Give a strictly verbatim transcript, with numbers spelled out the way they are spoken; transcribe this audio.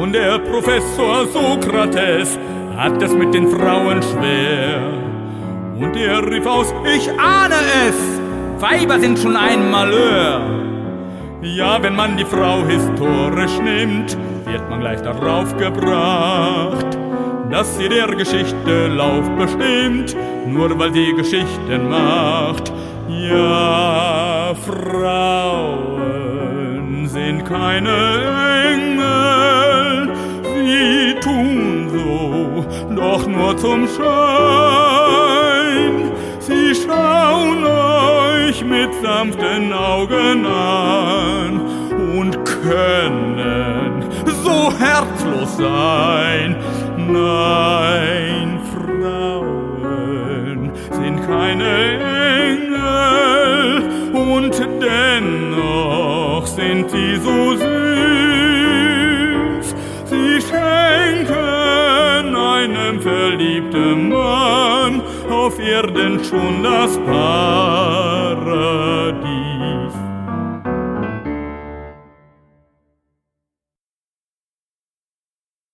Und der Professor Sokrates hat es mit den Frauen schwer. Und er rief aus, ich ahne es, Weiber sind schon ein Malheur. Ja, wenn man die Frau historisch nimmt, wird man gleich darauf gebracht, dass sie der Geschichte Lauf bestimmt, nur weil sie Geschichten macht. Ja, Frauen sind keine Engel, sie tun so, doch nur zum Schein. Sie schauen euch mit sanften Augen an und können so herzlos sein. Nein, Frauen sind keine Engel und dennoch sind sie so süß. Sie schenken einem verliebten Mann auf Erden schon das Paradies.